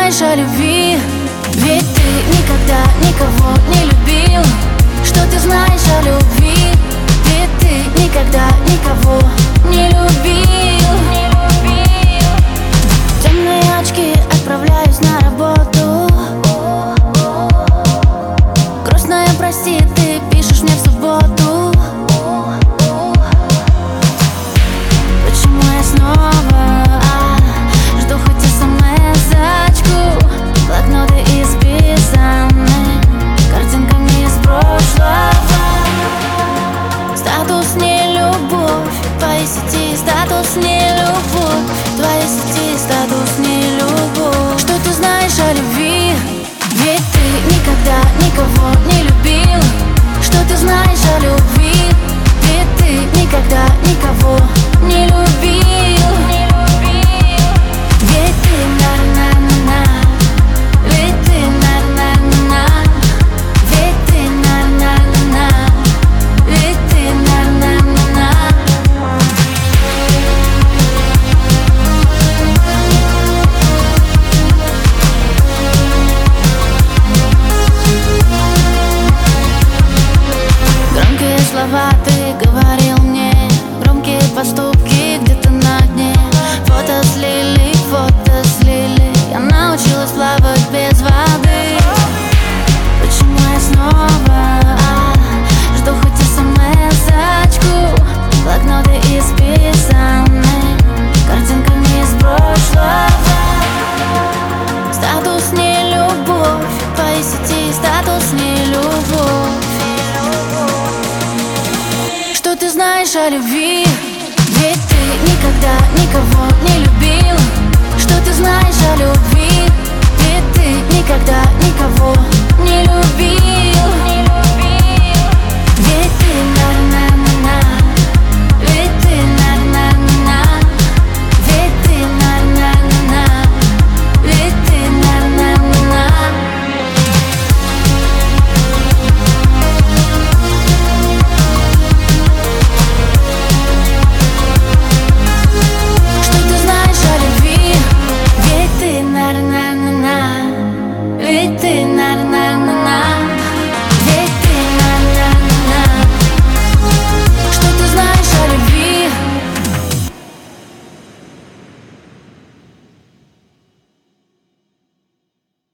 знаешь о любви? Ведь ты никогда никого не любил. Что ты знаешь о любви? Ведь ты никогда никого не любил. Темные очки, отправляюсь на работу. Грустная, прости, ты пишешь мне в субботу. Почему я снова жду хоть смс-очку? Блокноты исписаны картинками из прошлого. Статус не любовь, твои сети, статус не любовь, твои сети, статус не любовь. Что ты знаешь о любви? Ведь ты никогда никого не любил. Что ты знаешь о любви? Ведь ты никогда никого не любил. Ведь ты на-на-на-на, ведь ты на-на-на-на, ведь ты на-на-на-на, ведь ты на-на-на-на. Громкие слова ты говорил мне, громкие поступки где-то на дне. Фото слили, я научилась плавать без воды. Почему я снова жду хоть смс-очку? Блокноты исписаны картинками из прошлого. Статус не любовь, твои сети, статус не любовь. Что ты знаешь о любви? Ведь ты никогда никого не любил. Что ты знаешь о любви? Ведь ты никогда никого не любил. Ведь ты на-на-на-на, ведь ты на-на-на-на, ведь ты на-на-на-на, ведь ты на-на-на-на. Что ты знаешь о любви? Ведь ты на-на-на-на, ведь ты на